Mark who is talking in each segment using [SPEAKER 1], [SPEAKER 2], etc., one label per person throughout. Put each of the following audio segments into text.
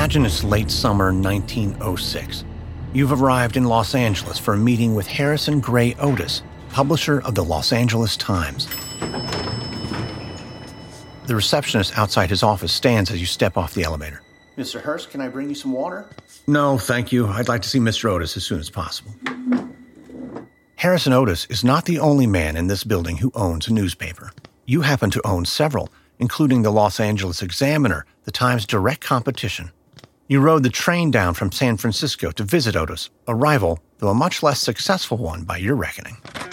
[SPEAKER 1] Imagine it's late summer 1906. You've arrived in Los Angeles for a meeting with Harrison Gray Otis, publisher of the Los Angeles Times. The receptionist outside his office stands as you step off the elevator.
[SPEAKER 2] Mr. Hearst, can I bring you some water?
[SPEAKER 1] No, thank you. I'd like to see Mr. Otis as soon as possible. Harrison Otis is not the only man in this building who owns a newspaper. You happen to own several, including the Los Angeles Examiner, the Times' direct competition. You rode the train down from San Francisco to visit Otis, a rival, though a much less successful one by your reckoning.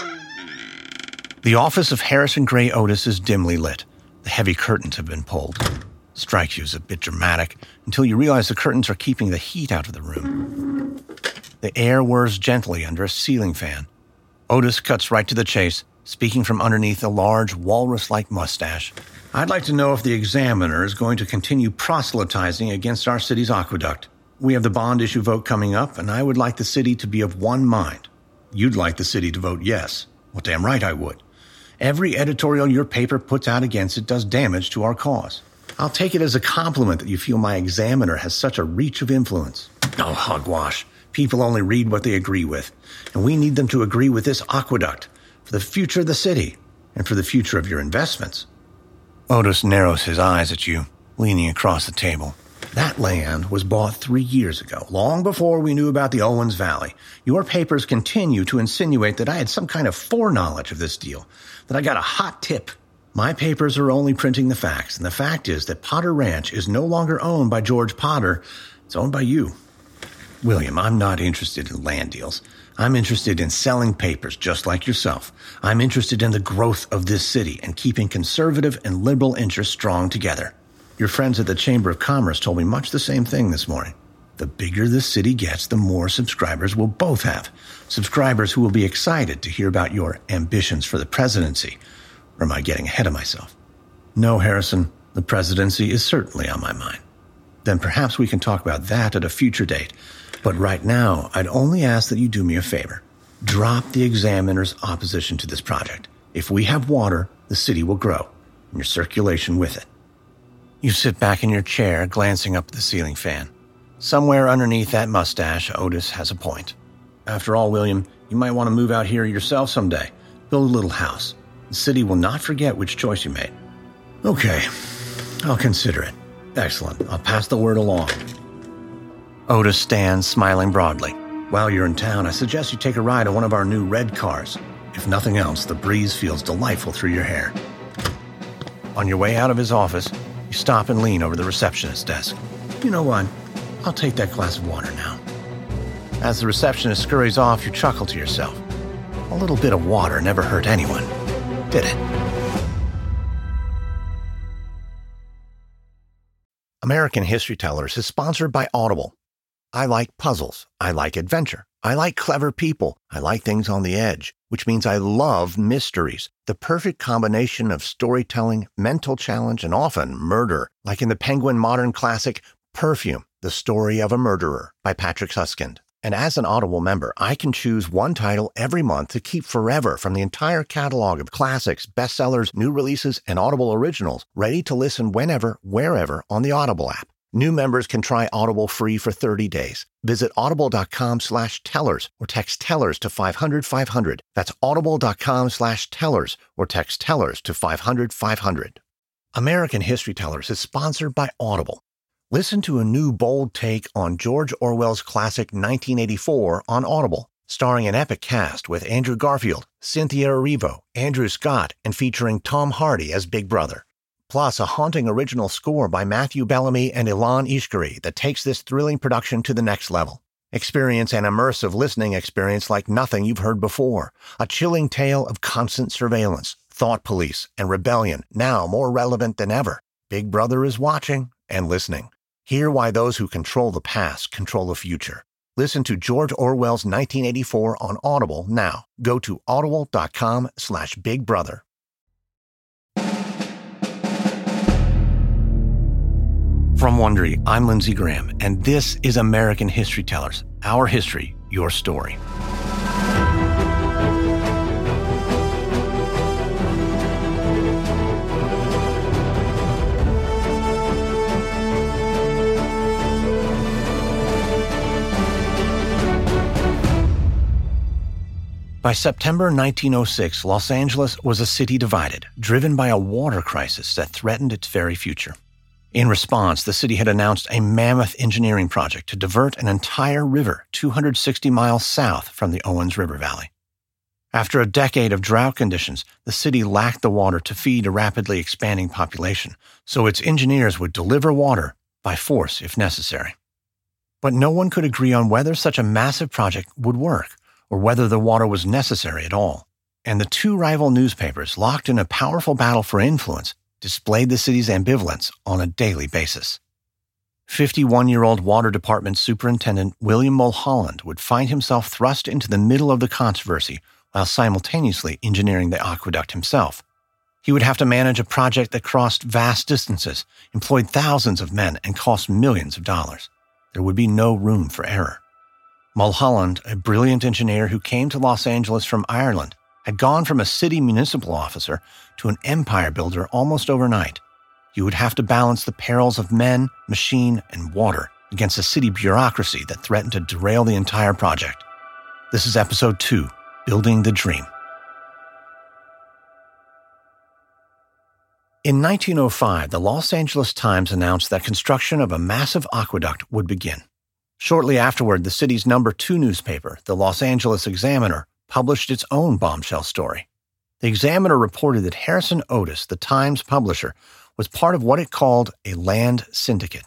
[SPEAKER 1] The office of Harrison Gray Otis is dimly lit. The heavy curtains have been pulled. Strikes you as a bit dramatic until you realize the curtains are keeping the heat out of the room. The air whirs gently under a ceiling fan. Otis cuts right to the chase, speaking from underneath a large walrus-like mustache. I'd like to know if the Examiner is going to continue proselytizing against our city's aqueduct. We have the bond issue vote coming up, and I would like the city to be of one mind. You'd like the city to vote yes. Well, damn right I would. Every editorial your paper puts out against it does damage to our cause. I'll take it as a compliment that you feel my Examiner has such a reach of influence. Oh, hogwash. People only read what they agree with, and we need them to agree with this aqueduct for the future of the city and for the future of your investments. Otis narrows his eyes at you, leaning across the table. That land was bought 3 years ago, long before we knew about the Owens Valley. Your papers continue to insinuate that I had some kind of foreknowledge of this deal, that I got a hot tip. My papers are only printing the facts, and the fact is that Potter Ranch is no longer owned by George Potter. It's owned by you. William, I'm not interested in land deals. I'm interested in selling papers just like yourself. I'm interested in the growth of this city and keeping conservative and liberal interests strong together. Your friends at the Chamber of Commerce told me much the same thing this morning. The bigger this city gets, the more subscribers we'll both have. Subscribers who will be excited to hear about your ambitions for the presidency. Or am I getting ahead of myself? No, Harrison, the presidency is certainly on my mind. Then perhaps we can talk about that at a future date. But right now, I'd only ask that you do me a favor. Drop the Examiner's opposition to this project. If we have water, the city will grow, and your circulation with it. You sit back in your chair, glancing up at the ceiling fan. Somewhere underneath that mustache, Otis has a point. After all, William, you might want to move out here yourself someday. Build a little house. The city will not forget which choice you made. Okay, I'll consider it. Excellent. I'll pass the word along. Otis stands, smiling broadly. While you're in town, I suggest you take a ride on one of our new red cars. If nothing else, the breeze feels delightful through your hair. On your way out of his office, you stop and lean over the receptionist's desk. You know what? I'll take that glass of water now. As the receptionist scurries off, you chuckle to yourself. A little bit of water never hurt anyone, did it? American History Tellers is sponsored by Audible. I like puzzles. I like adventure. I like clever people. I like things on the edge, which means I love mysteries. The perfect combination of storytelling, mental challenge, and often murder, like in the Penguin modern classic Perfume, The Story of a Murderer by Patrick Suskind. And as an Audible member, I can choose one title every month to keep forever from the entire catalog of classics, bestsellers, new releases, and Audible originals, ready to listen whenever, wherever on the Audible app. New members can try Audible free for 30 days. Visit audible.com/tellers or text tellers to 500-500. That's audible.com/tellers or text tellers to 500-500. American History Tellers is sponsored by Audible. Listen to a new bold take on George Orwell's classic 1984 on Audible, starring an epic cast with Andrew Garfield, Cynthia Erivo, Andrew Scott, and featuring Tom Hardy as Big Brother. Plus, a haunting original score by Matthew Bellamy and Ilan Ishkari that takes this thrilling production to the next level. Experience an immersive listening experience like nothing you've heard before. A chilling tale of constant surveillance, thought police, and rebellion, now more relevant than ever. Big Brother is watching and listening. Hear why those who control the past control the future. Listen to George Orwell's 1984 on Audible now. Go to audible.com/Big Brother. From Wondery, I'm Lindsey Graham, and this is American History Tellers. Our history, your story. By September 1906, Los Angeles was a city divided, driven by a water crisis that threatened its very future. In response, the city had announced a mammoth engineering project to divert an entire river 260 miles south from the Owens River Valley. After a decade of drought conditions, the city lacked the water to feed a rapidly expanding population, so its engineers would deliver water by force if necessary. But no one could agree on whether such a massive project would work, or whether the water was necessary at all, and the two rival newspapers, locked in a powerful battle for influence, displayed the city's ambivalence on a daily basis. 51-year-old Water Department Superintendent William Mulholland would find himself thrust into the middle of the controversy while simultaneously engineering the aqueduct himself. He would have to manage a project that crossed vast distances, employed thousands of men, and cost millions of dollars. There would be no room for error. Mulholland, a brilliant engineer who came to Los Angeles from Ireland, had gone from a city municipal officer to an empire builder almost overnight. He would have to balance the perils of men, machine, and water against a city bureaucracy that threatened to derail the entire project. This is Episode 2, Building the Dream. In 1905, the Los Angeles Times announced that construction of a massive aqueduct would begin. Shortly afterward, the city's number 2 newspaper, the Los Angeles Examiner, published its own bombshell story. The Examiner reported that Harrison Otis, the Times publisher, was part of what it called a land syndicate.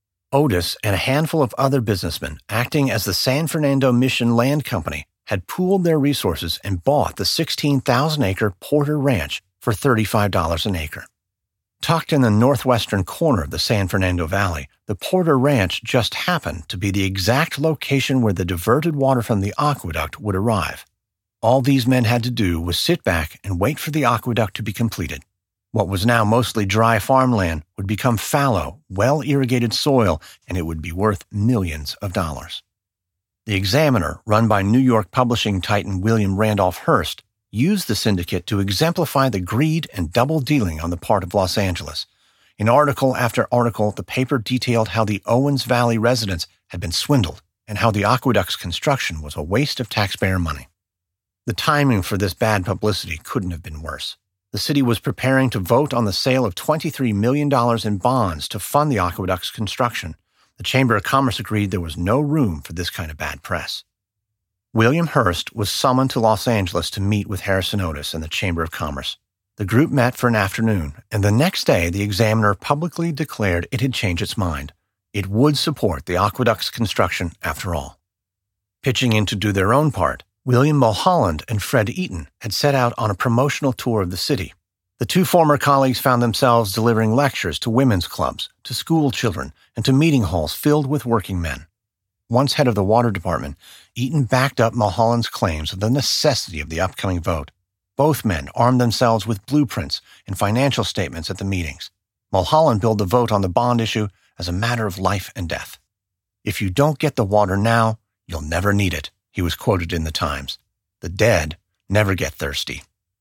[SPEAKER 1] Otis and a handful of other businessmen, acting as the San Fernando Mission Land Company, had pooled their resources and bought the 16,000-acre Porter Ranch for $35 an acre. Tucked in the northwestern corner of the San Fernando Valley, the Porter Ranch just happened to be the exact location where the diverted water from the aqueduct would arrive. All these men had to do was sit back and wait for the aqueduct to be completed. What was now mostly dry farmland would become fallow, well-irrigated soil, and it would be worth millions of dollars. The Examiner, run by New York publishing titan William Randolph Hearst, used the syndicate to exemplify the greed and double-dealing on the part of Los Angeles. In article after article, the paper detailed how the Owens Valley residents had been swindled and how the aqueduct's construction was a waste of taxpayer money. The timing for this bad publicity couldn't have been worse. The city was preparing to vote on the sale of $23 million in bonds to fund the aqueduct's construction. The Chamber of Commerce agreed there was no room for this kind of bad press. William Hearst was summoned to Los Angeles to meet with Harrison Otis and the Chamber of Commerce. The group met for an afternoon, and the next day the Examiner publicly declared it had changed its mind. It would support the aqueduct's construction after all. Pitching in to do their own part, William Mulholland and Fred Eaton had set out on a promotional tour of the city. The two former colleagues found themselves delivering lectures to women's clubs, to school children, and to meeting halls filled with working men. Once head of the Water Department, Eaton backed up Mulholland's claims of the necessity of the upcoming vote. Both men armed themselves with blueprints and financial statements at the meetings. Mulholland billed the vote on the bond issue as a matter of life and death. "If you don't get the water now, you'll never need it," he was quoted in the Times. "The dead never get thirsty."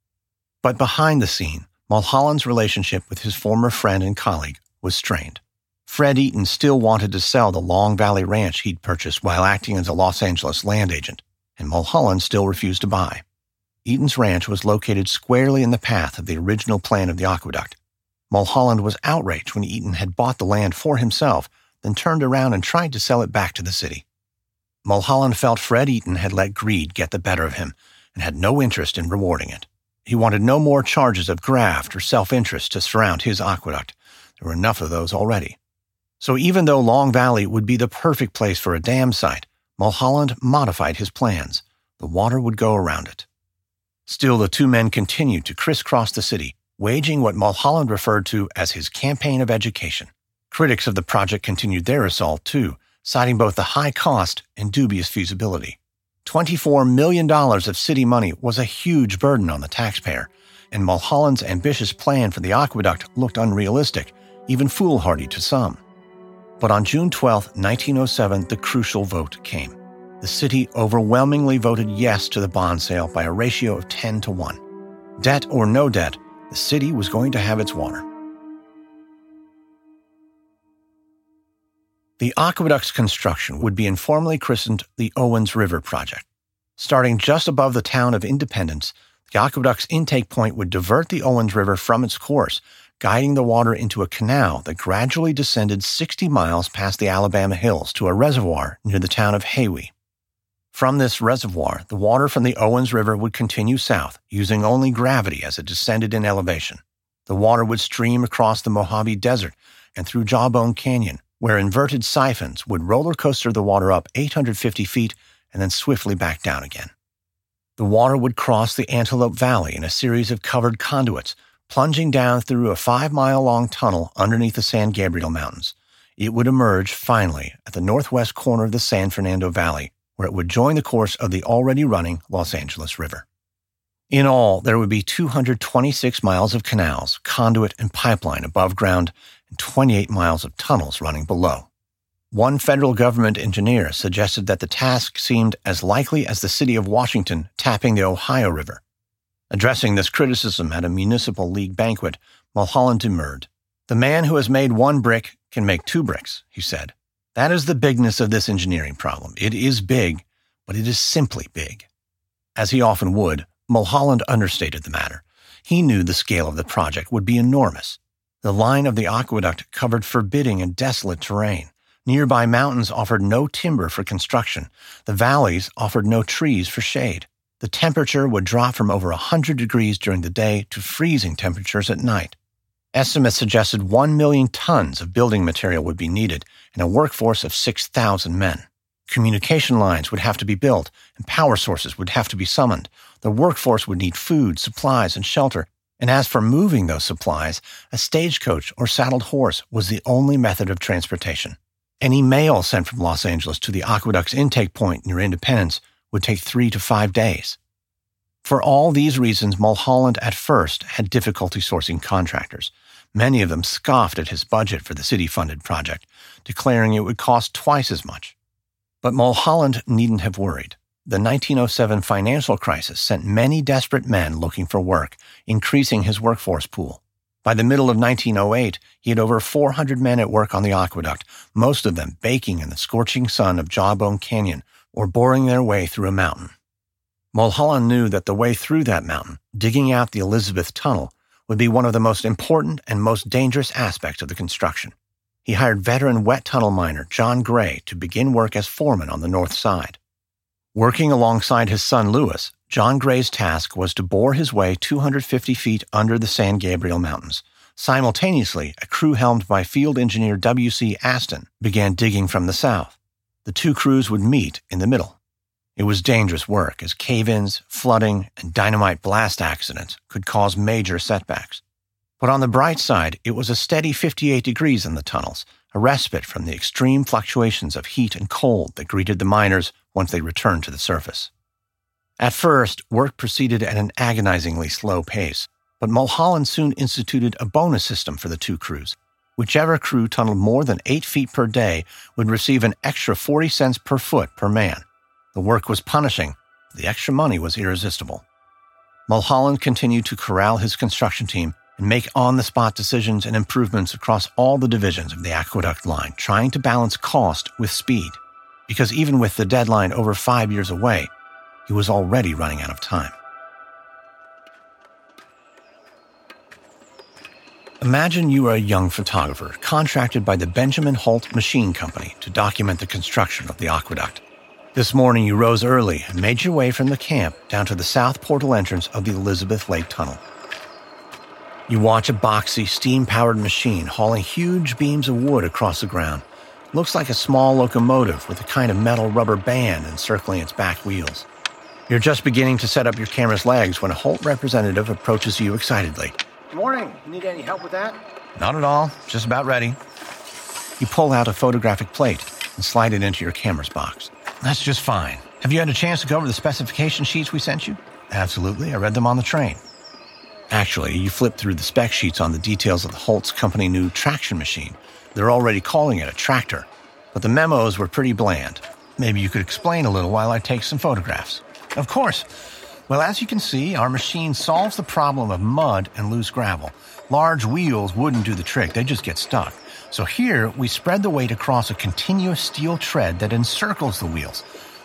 [SPEAKER 1] But behind the scene, Mulholland's relationship with his former friend and colleague was strained. Fred Eaton still wanted to sell the Long Valley Ranch he'd purchased while acting as a Los Angeles land agent, and Mulholland still refused to buy. Eaton's ranch was located squarely in the path of the original plan of the aqueduct. Mulholland was outraged when Eaton had bought the land for himself, then turned around and tried to sell it back to the city. Mulholland felt Fred Eaton had let greed get the better of him and had no interest in rewarding it. He wanted no more charges of graft or self-interest to surround his aqueduct. There were enough of those already. So even though Long Valley would be the perfect place for a dam site, Mulholland modified his plans. The water would go around it. Still, the two men continued to crisscross the city, waging what Mulholland referred to as his campaign of education. Critics of the project continued their assault, too, citing both the high cost and dubious feasibility. $24 million of city money was a huge burden on the taxpayer, and Mulholland's ambitious plan for the aqueduct looked unrealistic, even foolhardy to some. But on June 12, 1907, the crucial vote came. The city overwhelmingly voted yes to the bond sale by a ratio of 10-1. Debt or no debt, the city was going to have its water. The aqueduct's construction would be informally christened the Owens River Project. Starting just above the town of Independence, the aqueduct's intake point would divert the Owens River from its course, guiding the water into a canal that gradually descended 60 miles past the Alabama hills to a reservoir near the town of Haywee. From this reservoir, the water from the Owens River would continue south, using only gravity as it descended in elevation. The water would stream across the Mojave Desert and through Jawbone Canyon, where inverted siphons would roller coaster the water up 850 feet and then swiftly back down again. The water would cross the Antelope Valley in a series of covered conduits, plunging down through a 5-mile-long tunnel underneath the San Gabriel Mountains. It would emerge, finally, at the northwest corner of the San Fernando Valley, where it would join the course of the already running Los Angeles River. In all, there would be 226 miles of canals, conduit, and pipeline above ground, and 28 miles of tunnels running below. One federal government engineer suggested that the task seemed as likely as the city of Washington tapping the Ohio River. Addressing this criticism at a municipal league banquet, Mulholland demurred. "The man who has made one brick can make 2 bricks," he said. "That is the bigness of this engineering problem. It is big, but it is simply big." As he often would, Mulholland understated the matter. He knew the scale of the project would be enormous. The line of the aqueduct covered forbidding and desolate terrain. Nearby mountains offered no timber for construction. The valleys offered no trees for shade. The temperature would drop from over 100 degrees during the day to freezing temperatures at night. Estimates suggested 1 million tons of building material would be needed and a workforce of 6,000 men. Communication lines would have to be built, and power sources would have to be summoned. The workforce would need food, supplies, and shelter. And as for moving those supplies, a stagecoach or saddled horse was the only method of transportation. Any mail sent from Los Angeles to the aqueduct's intake point near Independence would take 3 to 5 days. For all these reasons, Mulholland at first had difficulty sourcing contractors. Many of them scoffed at his budget for the city-funded project, declaring it would cost twice as much. But Mulholland needn't have worried. The 1907 financial crisis sent many desperate men looking for work, increasing his workforce pool. By the middle of 1908, he had over 400 men at work on the aqueduct, most of them baking in the scorching sun of Jawbone Canyon or boring their way through a mountain. Mulholland knew that the way through that mountain, digging out the Elizabeth Tunnel, would be one of the most important and most dangerous aspects of the construction. He hired veteran wet tunnel miner John Gray to begin work as foreman on the north side. Working alongside his son Lewis, John Gray's task was to bore his way 250 feet under the San Gabriel Mountains. Simultaneously, a crew helmed by field engineer W.C. Aston began digging from the south. The 2 crews would meet in the middle. It was dangerous work, as cave-ins, flooding, and dynamite blast accidents could cause major setbacks. But on the bright side, it was a steady 58 degrees in the tunnels, a respite from the extreme fluctuations of heat and cold that greeted the miners once they returned to the surface. At first, work proceeded at an agonizingly slow pace, but Mulholland soon instituted a bonus system for the 2 crews. Whichever crew tunneled more than 8 feet per day would receive an extra 40 cents per foot per man. The work was punishing, but the extra money was irresistible. Mulholland continued to corral his construction team and make on-the-spot decisions and improvements across all the divisions of the aqueduct line, trying to balance cost with speed. Because even with the deadline over 5 years away, he was already running out of time. Imagine you are a young photographer contracted by the Benjamin Holt Machine Company to document the construction of the aqueduct. This morning you rose early and made your way from the camp down to the south portal entrance of the Elizabeth Lake Tunnel. You watch a boxy, steam-powered machine hauling huge beams of wood across the ground. It looks like a small locomotive with a kind of metal rubber band encircling its back wheels. You're just beginning to set up your camera's legs when a Holt representative approaches you excitedly.
[SPEAKER 2] Good morning. You need any help with that?
[SPEAKER 1] Not at all. Just about ready. You pull out a photographic plate and slide it into your camera's box. That's just fine. Have you had a chance to go over the specification sheets we sent you? Absolutely. I read them on the train. Actually, you flip through the spec sheets on the details of the Holt's company new traction machine. They're already calling it a tractor, but the memos were pretty bland. Maybe you could explain a little while I take some photographs. Of course. Well, as you can see, our machine solves the problem of mud and loose gravel. Large wheels wouldn't do the trick. They just get stuck. So here, we spread the weight across a continuous steel tread that encircles the wheels.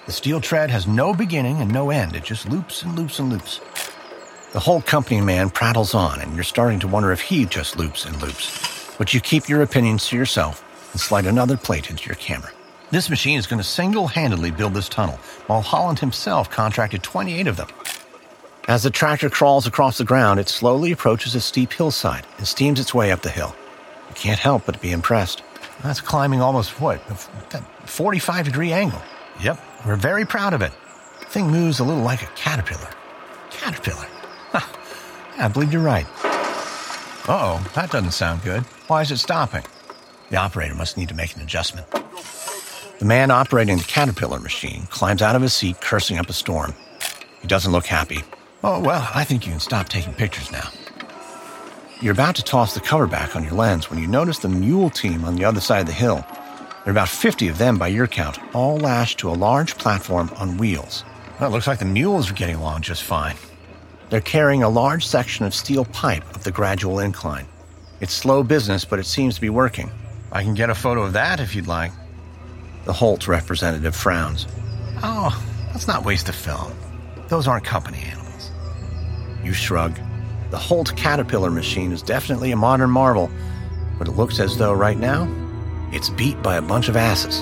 [SPEAKER 1] The steel tread has no beginning and no end. It just loops and loops and loops. The whole company man prattles on, and you're starting to wonder if he just loops and loops. But you keep your opinions to yourself and slide another plate into your camera. This machine is going to single-handedly build this tunnel, while Holland himself contracted 28 of them. As the tractor crawls across the ground, it slowly approaches a steep hillside and steams its way up the hill. You can't help but be impressed. That's climbing almost, a 45-degree angle. Yep, we're very proud of it. The thing moves a little like a caterpillar. Caterpillar. Huh. Yeah, I believe you're right. Uh-oh, that doesn't sound good. Why is it stopping? The operator must need to make an adjustment. The man operating the caterpillar machine climbs out of his seat, cursing up a storm. He doesn't look happy. Oh, well, I think you can stop taking pictures now. You're about to toss the cover back on your lens when you notice the mule team on the other side of the hill. There are about 50 of them by your count, all lashed to a large platform on wheels. Well, it looks like the mules are getting along just fine. They're carrying a large section of steel pipe up the gradual incline. It's slow business, but it seems to be working. I can get a photo of that if you'd like. The Holt representative frowns. Oh, let's not waste the film. Those aren't company animals. You shrug. The Holt Caterpillar machine is definitely a modern marvel, but it looks as though right now, it's beat by a bunch of asses.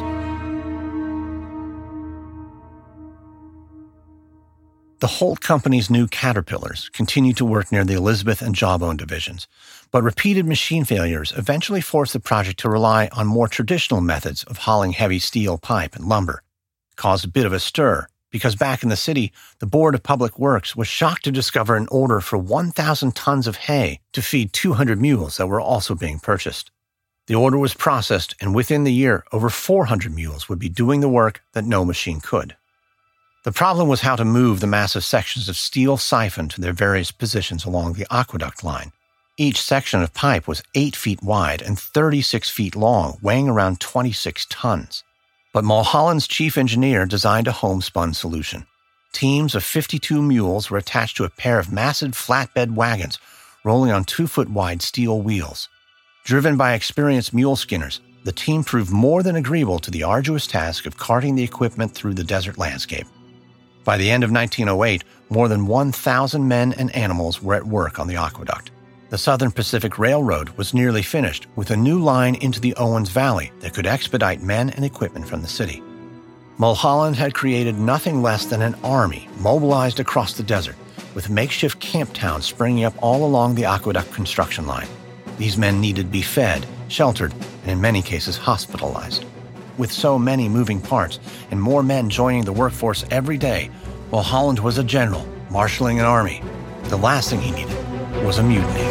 [SPEAKER 1] The Holt Company's new Caterpillars continue to work near the Elizabeth and Jawbone divisions, but repeated machine failures eventually forced the project to rely on more traditional methods of hauling heavy steel pipe and lumber. It caused a bit of a stir, because back in the city, the Board of Public Works was shocked to discover an order for 1,000 tons of hay to feed 200 mules that were also being purchased. The order was processed, and within the year, over 400 mules would be doing the work that no machine could. The problem was how to move the massive sections of steel siphon to their various positions along the aqueduct line. Each section of pipe was 8 feet wide and 36 feet long, weighing around 26 tons. But Mulholland's chief engineer designed a homespun solution. Teams of 52 mules were attached to a pair of massive flatbed wagons rolling on 2-foot-wide steel wheels. Driven by experienced mule skinners, the team proved more than agreeable to the arduous task of carting the equipment through the desert landscape. By the end of 1908, more than 1,000 men and animals were at work on the aqueduct. The Southern Pacific Railroad was nearly finished, with a new line into the Owens Valley that could expedite men and equipment from the city. Mulholland had created nothing less than an army mobilized across the desert, with makeshift camp towns springing up all along the aqueduct construction line. These men needed to be fed, sheltered, and in many cases hospitalized. With so many moving parts and more men joining the workforce every day, Mulholland was a general, marshaling an army. The last thing he needed was a mutiny.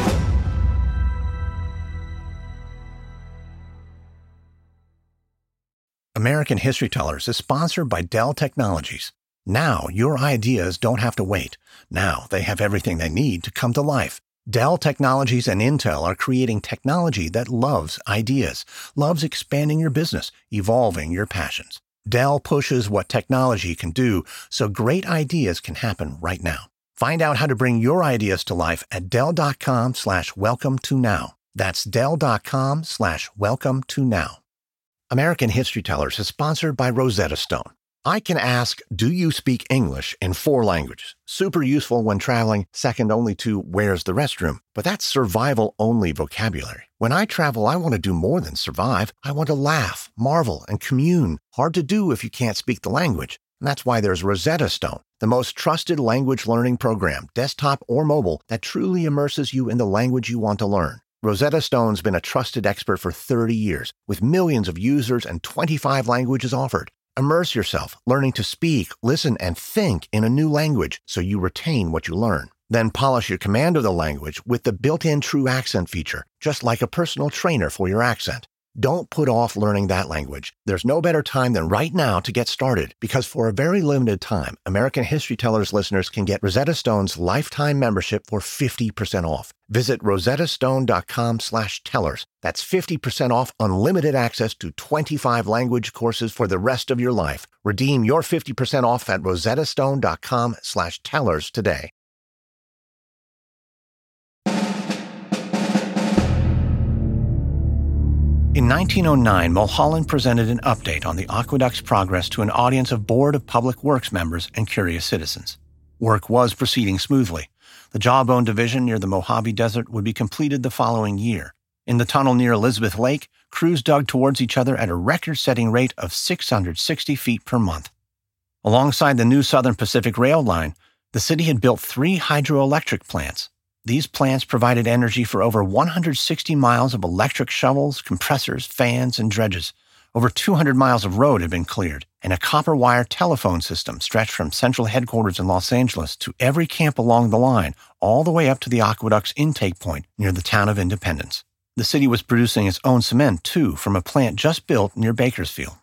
[SPEAKER 1] American History Tellers is sponsored by Dell Technologies. Now your ideas don't have to wait. Now they have everything they need to come to life. Dell Technologies and Intel are creating technology that loves ideas, loves expanding your business, evolving your passions. Dell pushes what technology can do so great ideas can happen right now. Find out how to bring your ideas to life at Dell.com/welcome-to-now. That's Dell.com/welcome-to-now. American History Tellers is sponsored by Rosetta Stone. I can ask, do you speak English in 4 languages? Super useful when traveling, second only to where's the restroom? But that's survival-only vocabulary. When I travel, I want to do more than survive. I want to laugh, marvel, and commune. Hard to do if you can't speak the language. And that's why there's Rosetta Stone, the most trusted language learning program, desktop or mobile, that truly immerses you in the language you want to learn. Rosetta Stone's been a trusted expert for 30 years, with millions of users and 25 languages offered. Immerse yourself, learning to speak, listen, and think in a new language so you retain what you learn. Then polish your command of the language with the built-in True Accent feature, just like a personal trainer for your accent. Don't put off learning that language. There's no better time than right now to get started, because for a very limited time, American History Tellers listeners can get Rosetta Stone's lifetime membership for 50% off. Visit rosettastone.com/tellers. That's 50% off unlimited access to 25 language courses for the rest of your life. Redeem your 50% off at rosettastone.com/tellers today. In 1909, Mulholland presented an update on the aqueduct's progress to an audience of Board of Public Works members and curious citizens. Work was proceeding smoothly. The Jawbone Division near the Mojave Desert would be completed the following year. In the tunnel near Elizabeth Lake, crews dug towards each other at a record-setting rate of 660 feet per month. Alongside the new Southern Pacific Rail line, the city had built 3 hydroelectric plants. These plants provided energy for over 160 miles of electric shovels, compressors, fans, and dredges. Over 200 miles of road had been cleared, and a copper wire telephone system stretched from central headquarters in Los Angeles to every camp along the line, all the way up to the aqueduct's intake point near the town of Independence. The city was producing its own cement, too, from a plant just built near Bakersfield.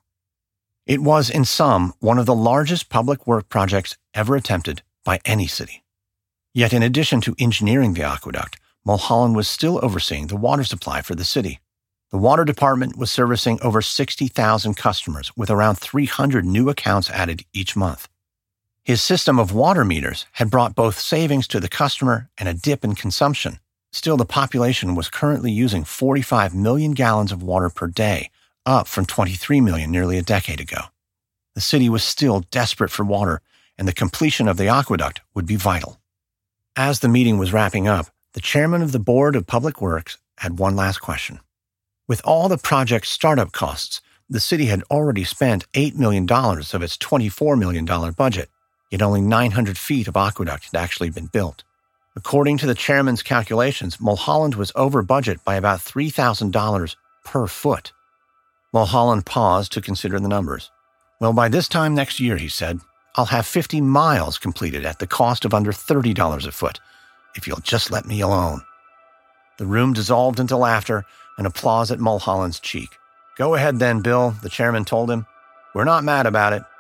[SPEAKER 1] It was, in sum, one of the largest public work projects ever attempted by any city. Yet in addition to engineering the aqueduct, Mulholland was still overseeing the water supply for the city. The water department was servicing over 60,000 customers, with around 300 new accounts added each month. His system of water meters had brought both savings to the customer and a dip in consumption. Still, the population was currently using 45 million gallons of water per day, up from 23 million nearly a decade ago. The city was still desperate for water, and the completion of the aqueduct would be vital. As the meeting was wrapping up, the chairman of the Board of Public Works had one last question. With all the project's startup costs, the city had already spent $8 million of its $24 million budget, yet only 900 feet of aqueduct had actually been built. According to the chairman's calculations, Mulholland was over budget by about $3,000 per foot. Mulholland paused to consider the numbers. Well, by this time next year, he said, I'll have 50 miles completed at the cost of under $30 a foot, if you'll just let me alone. The room dissolved into laughter and applause at Mulholland's cheek. Go ahead then, Bill, the chairman told him. We're not mad about it.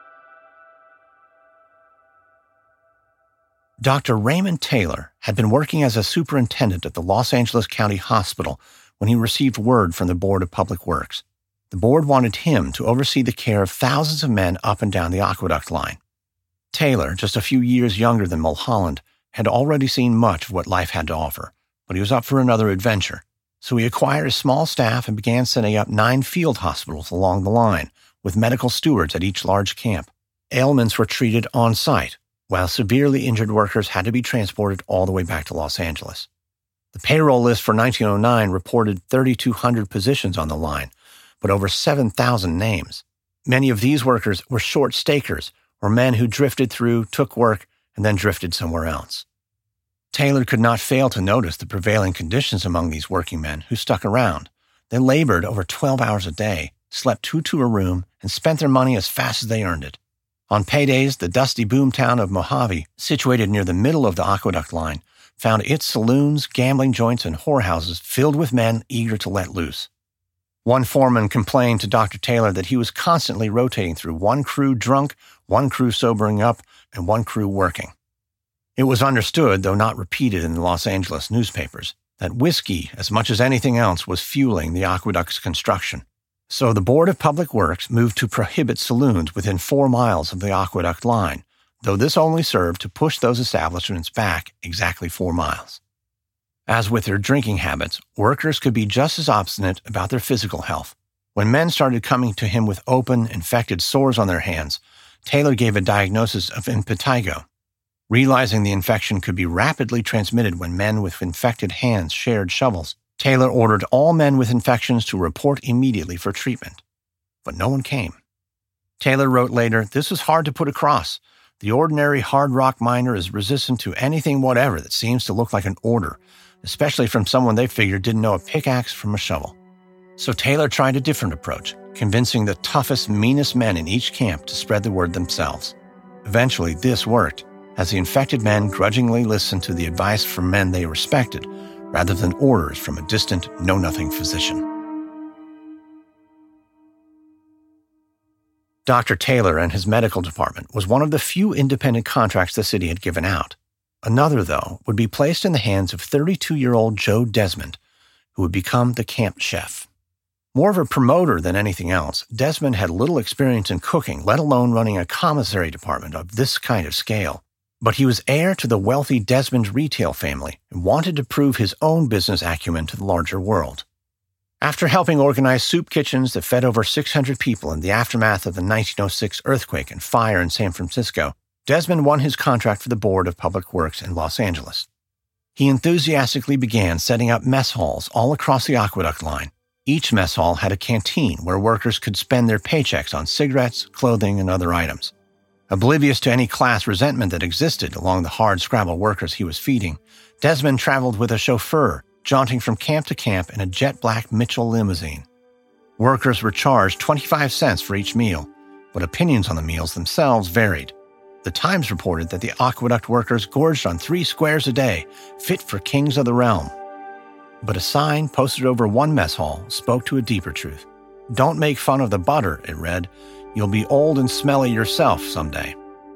[SPEAKER 1] Dr. Raymond Taylor had been working as a superintendent at the Los Angeles County Hospital when he received word from the Board of Public Works. The board wanted him to oversee the care of thousands of men up and down the aqueduct line. Taylor, just a few years younger than Mulholland, had already seen much of what life had to offer, but he was up for another adventure. So he acquired a small staff and began setting up 9 field hospitals along the line, with medical stewards at each large camp. Ailments were treated on site, while severely injured workers had to be transported all the way back to Los Angeles. The payroll list for 1909 reported 3,200 positions on the line, but over 7,000 names. Many of these workers were short stakers, or men who drifted through, took work, and then drifted somewhere else. Taylor could not fail to notice the prevailing conditions among these working men who stuck around. They labored over 12 hours a day, slept 2 to a room, and spent their money as fast as they earned it. On paydays, the dusty boomtown of Mojave, situated near the middle of the aqueduct line, found its saloons, gambling joints, and whorehouses filled with men eager to let loose. One foreman complained to Dr. Taylor that he was constantly rotating through one crew drunk, one crew sobering up, and one crew working. It was understood, though not repeated in the Los Angeles newspapers, that whiskey, as much as anything else, was fueling the aqueduct's construction. So the Board of Public Works moved to prohibit saloons within 4 miles of the aqueduct line, though this only served to push those establishments back exactly 4 miles. As with their drinking habits, workers could be just as obstinate about their physical health. When men started coming to him with open, infected sores on their hands, Taylor gave a diagnosis of impetigo. Realizing the infection could be rapidly transmitted when men with infected hands shared shovels, Taylor ordered all men with infections to report immediately for treatment. But no one came. Taylor wrote later, "This was hard to put across. The ordinary hard rock miner is resistant to anything whatever that seems to look like an order, especially from someone they figured didn't know a pickaxe from a shovel." So Taylor tried a different approach, convincing the toughest, meanest men in each camp to spread the word themselves. Eventually, this worked, as the infected men grudgingly listened to the advice from men they respected, rather than orders from a distant, know-nothing physician. Dr. Taylor and his medical department was one of the few independent contracts the city had given out. Another, though, would be placed in the hands of 32-year-old Joe Desmond, who would become the camp chef. More of a promoter than anything else, Desmond had little experience in cooking, let alone running a commissary department of this kind of scale. But he was heir to the wealthy Desmond retail family and wanted to prove his own business acumen to the larger world. After helping organize soup kitchens that fed over 600 people in the aftermath of the 1906 earthquake and fire in San Francisco, Desmond won his contract for the Board of Public Works in Los Angeles. He enthusiastically began setting up mess halls all across the aqueduct line. Each mess hall had a canteen where workers could spend their paychecks on cigarettes, clothing, and other items. Oblivious to any class resentment that existed along the hard-scrabble workers he was feeding, Desmond traveled with a chauffeur, jaunting from camp to camp in a jet-black Mitchell limousine. Workers were charged 25 cents for each meal, but opinions on the meals themselves varied. The Times reported that the aqueduct workers gorged on 3 squares a day, fit for kings of the realm. But a sign posted over one mess hall spoke to a deeper truth. "Don't make fun of the butter," it read. "You'll be old and smelly yourself someday."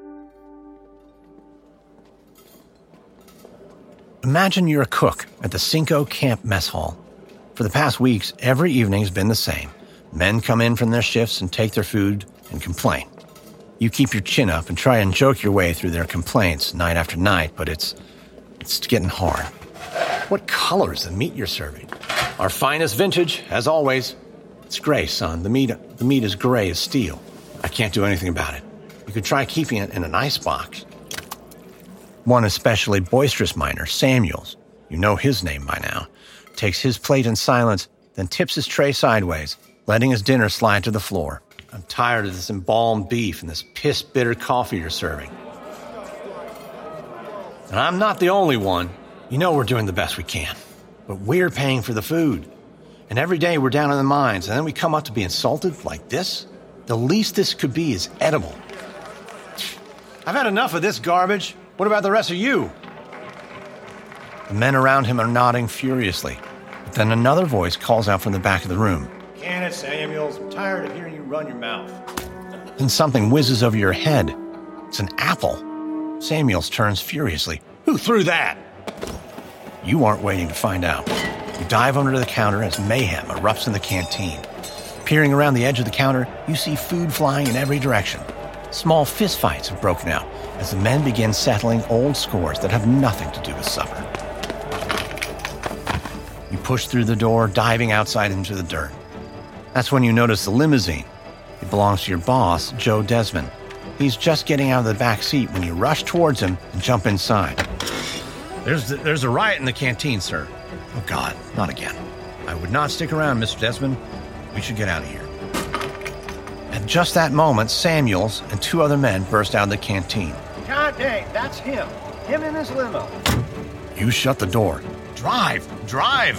[SPEAKER 1] Imagine you're a cook at the Cinco Camp Mess Hall. For the past weeks, every evening's been the same. Men come in from their shifts and take their food and complain. You keep your chin up and try and joke your way through their complaints night after night, but it's getting hard. "What color is the meat you're serving?" "Our finest vintage, as always." "It's gray, son. The meat is gray as steel." "I can't do anything about it." "You could try keeping it in an ice box." One especially boisterous miner, Samuels, you know his name by now, takes his plate in silence, then tips his tray sideways, letting his dinner slide to the floor. "I'm tired of this embalmed beef and this piss-bitter coffee you're serving." "And I'm not the only one. You know we're doing the best we can. But we're paying for the food. And every day we're down in the mines, and then we come up to be insulted like this? The least this could be is edible." "I've had enough of this garbage. What about the rest of you?" The men around him are nodding furiously. But then another voice calls out from the back of the room. "Can it, Samuels? I'm tired of hearing you run your mouth." Then something whizzes over your head. It's an apple. Samuels turns furiously. "Who threw that?" You aren't waiting to find out. You dive under the counter as mayhem erupts in the canteen. Peering around the edge of the counter, you see food flying in every direction. Small fistfights have broken out as the men begin settling old scores that have nothing to do with supper. You push through the door, diving outside into the dirt. That's when you notice the limousine. It belongs to your boss, Joe Desmond. He's just getting out of the back seat when you rush towards him and jump inside. There's a riot in the canteen, sir." "Oh, God, not again." "I would not stick around, Mr. Desmond. We should get out of here." At just that moment, Samuels and 2 other men burst out of the canteen.
[SPEAKER 2] God dang, that's him. Him in his limo.
[SPEAKER 1] You shut the door. "Drive! Drive!"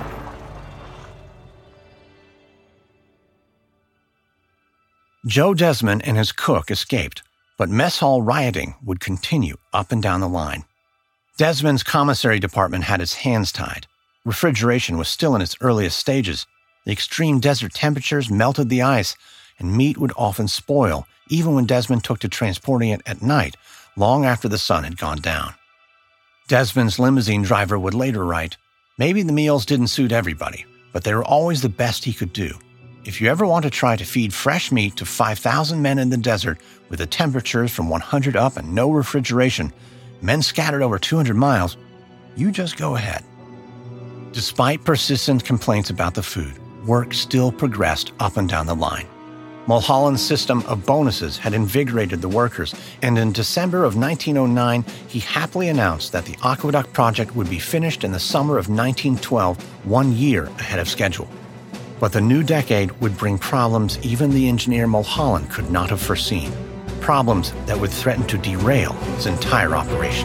[SPEAKER 1] Joe Desmond and his cook escaped, but mess hall rioting would continue up and down the line. Desmond's commissary department had its hands tied. Refrigeration was still in its earliest stages. The extreme desert temperatures melted the ice, and meat would often spoil, even when Desmond took to transporting it at night, long after the sun had gone down. Desmond's limousine driver would later write, "Maybe the meals didn't suit everybody, but they were always the best he could do. If you ever want to try to feed fresh meat to 5,000 men in the desert with the temperatures from 100 up and no refrigeration, men scattered over 200 miles, you just go ahead." Despite persistent complaints about the food, work still progressed up and down the line. Mulholland's system of bonuses had invigorated the workers, and in December of 1909, he happily announced that the aqueduct project would be finished in the summer of 1912, 1 year ahead of schedule. But the new decade would bring problems even the engineer Mulholland could not have foreseen. Problems that would threaten to derail his entire operation.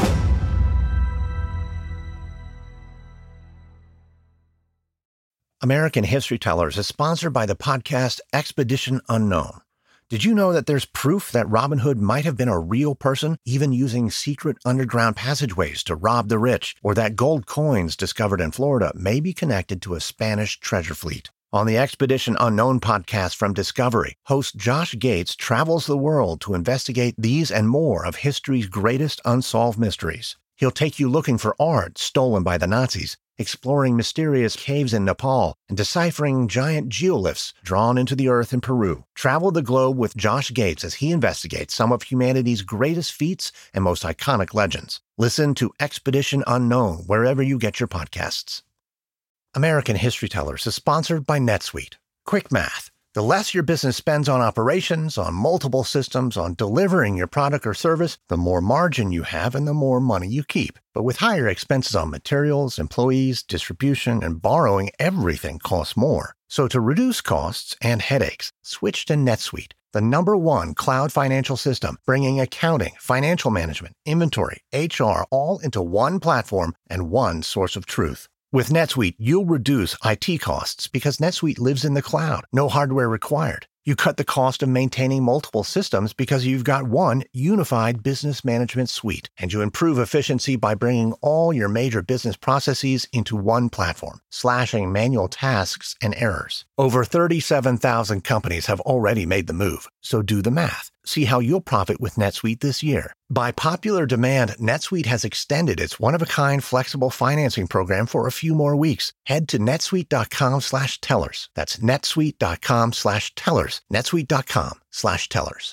[SPEAKER 1] American History Tellers is sponsored by the podcast Expedition Unknown. Did you know that there's proof that Robin Hood might have been a real person, even using secret underground passageways to rob the rich, or that gold coins discovered in Florida may be connected to a Spanish treasure fleet? On the Expedition Unknown podcast from Discovery, host Josh Gates travels the world to investigate these and more of history's greatest unsolved mysteries. He'll take you looking for art stolen by the Nazis, exploring mysterious caves in Nepal, and deciphering giant geoliths drawn into the earth in Peru. Travel the globe with Josh Gates as he investigates some of humanity's greatest feats and most iconic legends. Listen to Expedition Unknown wherever you get your podcasts. American History Tellers is sponsored by NetSuite. Quick math. The less your business spends on operations, on multiple systems, on delivering your product or service, the more margin you have and the more money you keep. But with higher expenses on materials, employees, distribution, and borrowing, everything costs more. So to reduce costs and headaches, switch to NetSuite, the #1 cloud financial system, bringing accounting, financial management, inventory, HR all into one platform and one source of truth. With NetSuite, you'll reduce IT costs because NetSuite lives in the cloud. No hardware required. You cut the cost of maintaining multiple systems because you've got one unified business management suite. And you improve efficiency by bringing all your major business processes into one platform, slashing manual tasks and errors. Over 37,000 companies have already made the move. So do the math. See how you'll profit with NetSuite this year. By popular demand, NetSuite has extended its one-of-a-kind flexible financing program for a few more weeks. Head to netsuite.com/tellers. That's netsuite.com/tellers. netsuite.com/tellers.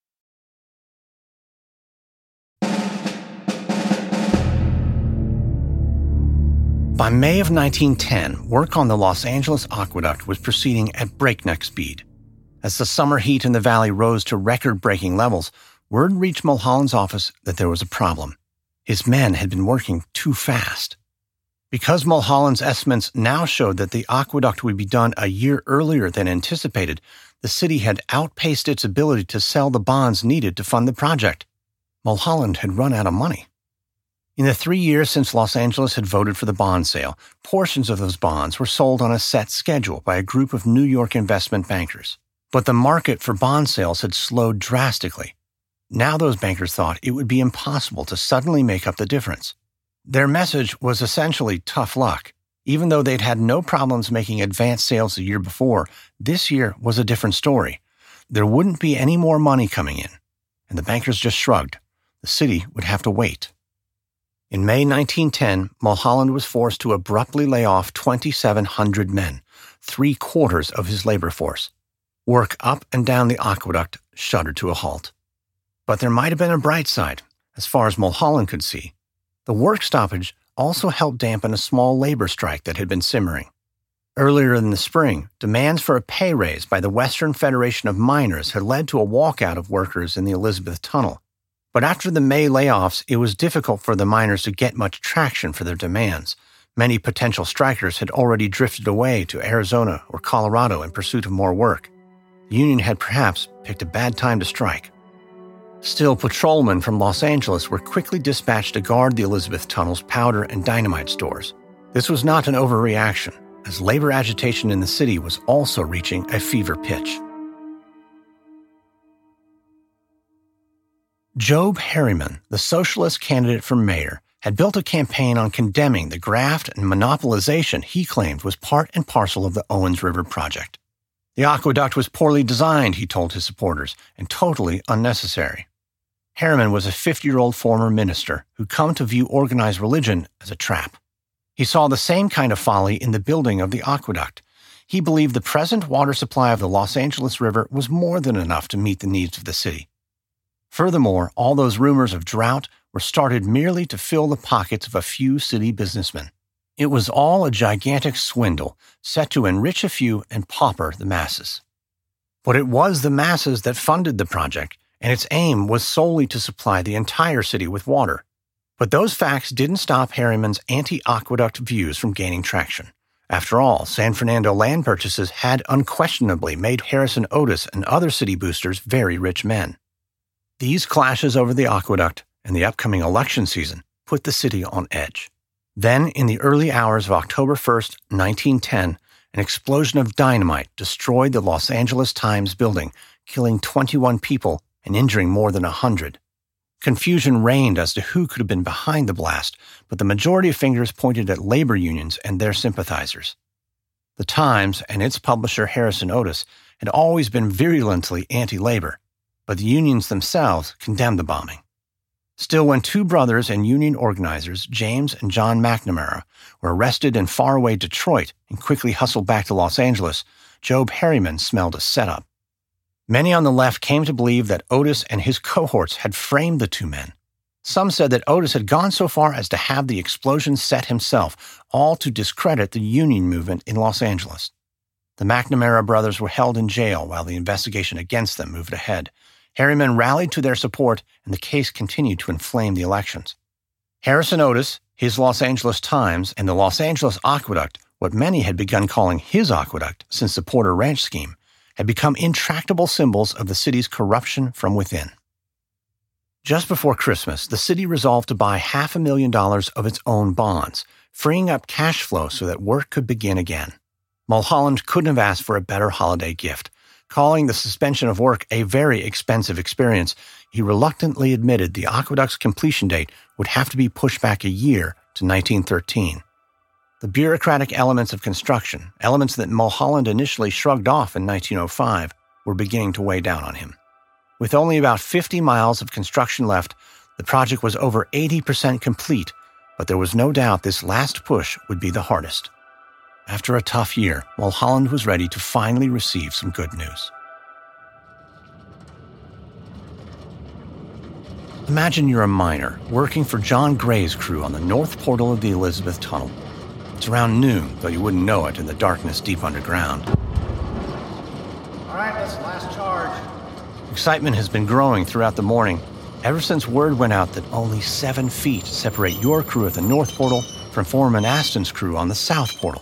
[SPEAKER 1] By May of 1910, work on the Los Angeles Aqueduct was proceeding at breakneck speed. As the summer heat in the valley rose to record-breaking levels, word reached Mulholland's office that there was a problem. His men had been working too fast. Because Mulholland's estimates now showed that the aqueduct would be done a year earlier than anticipated, the city had outpaced its ability to sell the bonds needed to fund the project. Mulholland had run out of money. In the 3 years since Los Angeles had voted for the bond sale, portions of those bonds were sold on a set schedule by a group of New York investment bankers. But the market for bond sales had slowed drastically. Now those bankers thought it would be impossible to suddenly make up the difference. Their message was essentially tough luck. Even though they'd had no problems making advance sales the year before, this year was a different story. There wouldn't be any more money coming in, and the bankers just shrugged. The city would have to wait. In May 1910, Mulholland was forced to abruptly lay off 2,700 men, 3/4 of his labor force. Work up and down the aqueduct shuddered to a halt. But there might have been a bright side, as far as Mulholland could see. The work stoppage also helped dampen a small labor strike that had been simmering. Earlier in the spring, demands for a pay raise by the Western Federation of Miners had led to a walkout of workers in the Elizabeth Tunnel. But after the May layoffs, it was difficult for the miners to get much traction for their demands. Many potential strikers had already drifted away to Arizona or Colorado in pursuit of more work. The union had perhaps picked a bad time to strike. Still, patrolmen from Los Angeles were quickly dispatched to guard the Elizabeth Tunnel's powder and dynamite stores. This was not an overreaction, as labor agitation in the city was also reaching a fever pitch. Job Harriman, the socialist candidate for mayor, had built a campaign on condemning the graft and monopolization he claimed was part and parcel of the Owens River project. The aqueduct was poorly designed, he told his supporters, and totally unnecessary. Harriman was a 50-year-old former minister who'd come to view organized religion as a trap. He saw the same kind of folly in the building of the aqueduct. He believed the present water supply of the Los Angeles River was more than enough to meet the needs of the city. Furthermore, all those rumors of drought were started merely to fill the pockets of a few city businessmen. It was all a gigantic swindle set to enrich a few and pauper the masses. But it was the masses that funded the project, and its aim was solely to supply the entire city with water. But those facts didn't stop Harriman's anti-aqueduct views from gaining traction. After all, San Fernando land purchases had unquestionably made Harrison Otis and other city boosters very rich men. These clashes over the aqueduct and the upcoming election season put the city on edge. Then, in the early hours of October 1st, 1910, an explosion of dynamite destroyed the Los Angeles Times building, killing 21 people and injuring more than 100. Confusion reigned as to who could have been behind the blast, but the majority of fingers pointed at labor unions and their sympathizers. The Times and its publisher Harrison Otis had always been virulently anti-labor, but the unions themselves condemned the bombing. Still, when two brothers and union organizers, James and John McNamara, were arrested in faraway Detroit and quickly hustled back to Los Angeles, Job Harriman smelled a setup. Many on the left came to believe that Otis and his cohorts had framed the two men. Some said that Otis had gone so far as to have the explosion set himself, all to discredit the union movement in Los Angeles. The McNamara brothers were held in jail while the investigation against them moved ahead. Harriman rallied to their support, and the case continued to inflame the elections. Harrison Otis, his Los Angeles Times, and the Los Angeles Aqueduct, what many had begun calling his aqueduct since the Porter Ranch scheme, had become intractable symbols of the city's corruption from within. Just before Christmas, the city resolved to buy $500,000 of its own bonds, freeing up cash flow so that work could begin again. Mulholland couldn't have asked for a better holiday gift. Calling the suspension of work a very expensive experience, he reluctantly admitted the aqueduct's completion date would have to be pushed back a year to 1913. The bureaucratic elements of construction, elements that Mulholland initially shrugged off in 1905, were beginning to weigh down on him. With only about 50 miles of construction left, the project was over 80% complete, but there was no doubt this last push would be the hardest. After a tough year, Mulholland was ready to finally receive some good news. Imagine you're a miner working for John Gray's crew on the north portal of the Elizabeth Tunnel. It's around noon, though you wouldn't know it in the darkness deep underground.
[SPEAKER 2] All right, that's the last charge.
[SPEAKER 1] Excitement has been growing throughout the morning, ever since word went out that only 7 feet separate your crew at the north portal from Foreman Aston's crew on the south portal.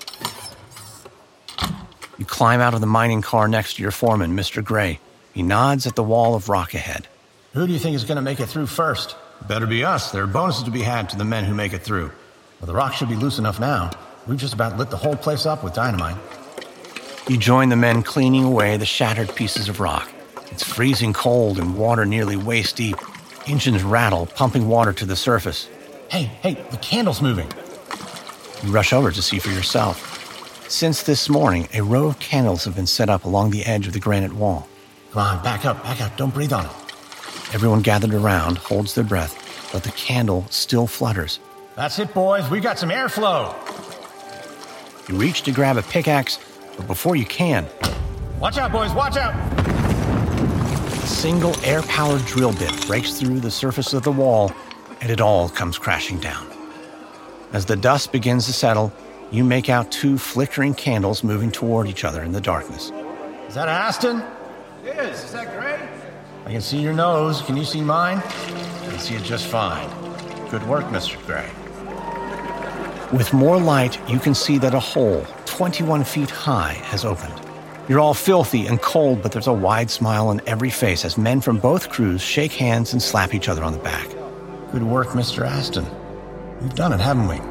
[SPEAKER 1] You climb out of the mining car next to your foreman, Mr. Gray. He nods at the wall of rock ahead.
[SPEAKER 2] Who do you think is going to make it through first?
[SPEAKER 1] Better be us. There are bonuses to be had to the men who make it through.
[SPEAKER 2] Well, the rock should be loose enough now. We've just about lit the whole place up with dynamite.
[SPEAKER 1] You join the men cleaning away the shattered pieces of rock. It's freezing cold and water nearly waist deep. Engines rattle, pumping water to the surface.
[SPEAKER 2] Hey, the candle's moving.
[SPEAKER 1] You rush over to see for yourself. Since this morning, a row of candles have been set up along the edge of the granite wall.
[SPEAKER 2] Come on, back up, don't breathe on it.
[SPEAKER 1] Everyone gathered around holds their breath, but the candle still flutters.
[SPEAKER 2] That's it, boys, we got some airflow.
[SPEAKER 1] You reach to grab a pickaxe, but before you can...
[SPEAKER 2] Watch out, boys, watch out!
[SPEAKER 1] A single air-powered drill bit breaks through the surface of the wall, and it all comes crashing down. As the dust begins to settle, you make out 2 flickering candles moving toward each other in the darkness.
[SPEAKER 2] Is that Aston?
[SPEAKER 3] It is. Is that Gray?
[SPEAKER 2] I can see your nose. Can you see mine? I can see it just fine. Good work, Mr. Gray.
[SPEAKER 1] With more light, you can see that a hole 21 feet high has opened. You're all filthy and cold, but there's a wide smile on every face as men from both crews shake hands and slap each other on the back.
[SPEAKER 2] Good work, Mr. Aston. We've done it, haven't we?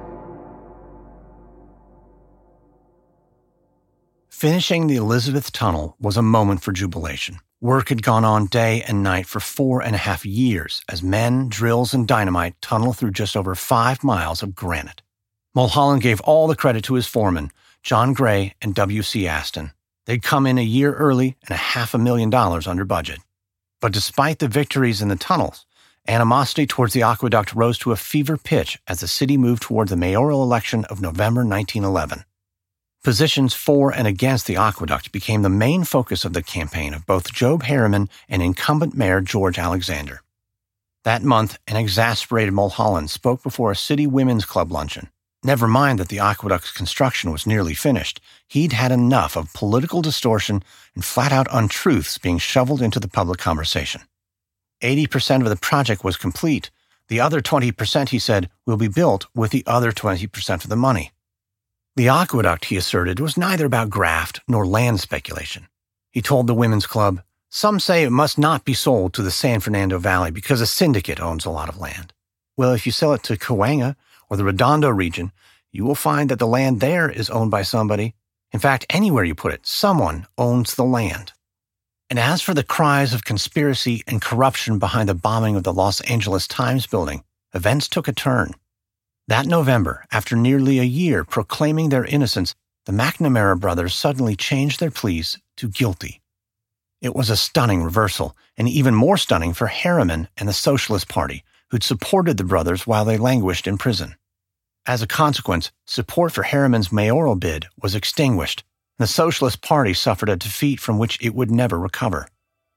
[SPEAKER 1] Finishing the Elizabeth Tunnel was a moment for jubilation. Work had gone on day and night for 4.5 years as men, drills, and dynamite tunneled through just over 5 miles of granite. Mulholland gave all the credit to his foremen, John Gray and W.C. Aston. They'd come in a year early and $500,000 under budget. But despite the victories in the tunnels, animosity towards the aqueduct rose to a fever pitch as the city moved toward the mayoral election of November 1911. Positions for and against the aqueduct became the main focus of the campaign of both Job Harriman and incumbent mayor George Alexander. That month, an exasperated Mulholland spoke before a city women's club luncheon. Never mind that the aqueduct's construction was nearly finished, he'd had enough of political distortion and flat-out untruths being shoveled into the public conversation. 80% of the project was complete. The other 20%, he said, will be built with the other 20% of the money. The aqueduct, he asserted, was neither about graft nor land speculation. He told the women's club, "Some say it must not be sold to the San Fernando Valley because a syndicate owns a lot of land. Well, if you sell it to Cahuenga or the Redondo region, you will find that the land there is owned by somebody. In fact, anywhere you put it, someone owns the land." And as for the cries of conspiracy and corruption behind the bombing of the Los Angeles Times building, events took a turn. That November, after nearly a year proclaiming their innocence, the McNamara brothers suddenly changed their pleas to guilty. It was a stunning reversal, and even more stunning for Harriman and the Socialist Party, who'd supported the brothers while they languished in prison. As a consequence, support for Harriman's mayoral bid was extinguished, and the Socialist Party suffered a defeat from which it would never recover.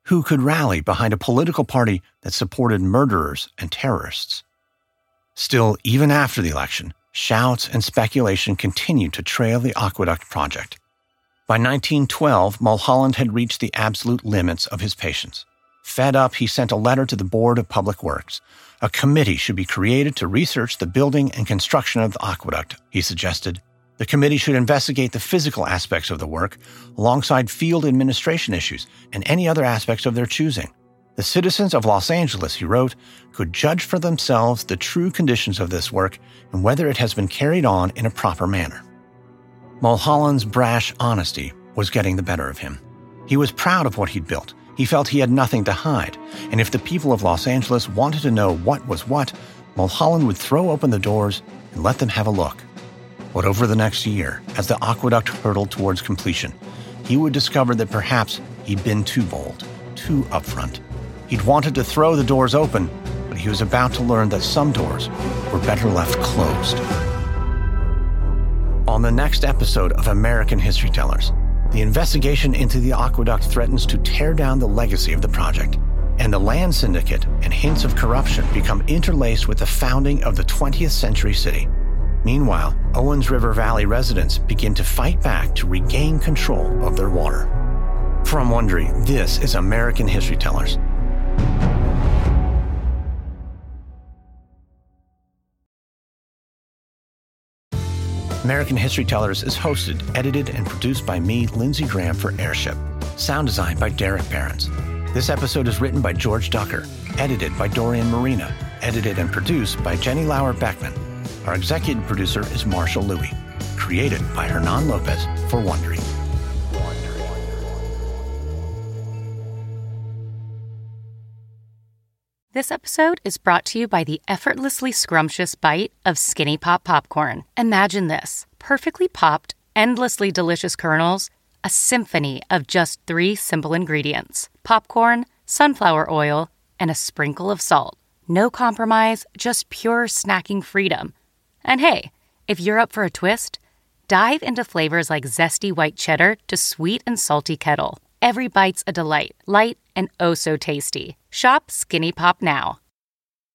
[SPEAKER 1] Who could rally behind a political party that supported murderers and terrorists? Still, even after the election, shouts and speculation continued to trail the aqueduct project. By 1912, Mulholland had reached the absolute limits of his patience. Fed up, he sent a letter to the Board of Public Works. A committee should be created to research the building and construction of the aqueduct, he suggested. The committee should investigate the physical aspects of the work, alongside field administration issues and any other aspects of their choosing. The citizens of Los Angeles, he wrote, could judge for themselves the true conditions of this work and whether it has been carried on in a proper manner. Mulholland's brash honesty was getting the better of him. He was proud of what he'd built. He felt he had nothing to hide, and if the people of Los Angeles wanted to know what was what, Mulholland would throw open the doors and let them have a look. But over the next year, as the aqueduct hurtled towards completion, he would discover that perhaps he'd been too bold, too upfront. He'd wanted to throw the doors open, but he was about to learn that some doors were better left closed. On the next episode of American History Tellers, the investigation into the aqueduct threatens to tear down the legacy of the project, and the land syndicate and hints of corruption become interlaced with the founding of the 20th century city. Meanwhile, Owens River Valley residents begin to fight back to regain control of their water. From Wondery, this is American History Tellers. American History Tellers is hosted, edited, and produced by me, Lindsey Graham, for Airship. Sound design by Derek Behrens. This episode is written by George Ducker, edited by Dorian Marina, edited and produced by Jenny Lauer Beckman. Our executive producer is Marshall Louie. Created by Hernan Lopez for Wondery.
[SPEAKER 4] This episode is brought to you by the effortlessly scrumptious bite of Skinny Pop popcorn. Imagine this: perfectly popped, endlessly delicious kernels, a symphony of just 3 simple ingredients: popcorn, sunflower oil, and a sprinkle of salt. No compromise, just pure snacking freedom. And hey, if you're up for a twist, dive into flavors like zesty white cheddar to sweet and salty kettle. Every bite's a delight, light and oh so tasty. Shop Skinny Pop now.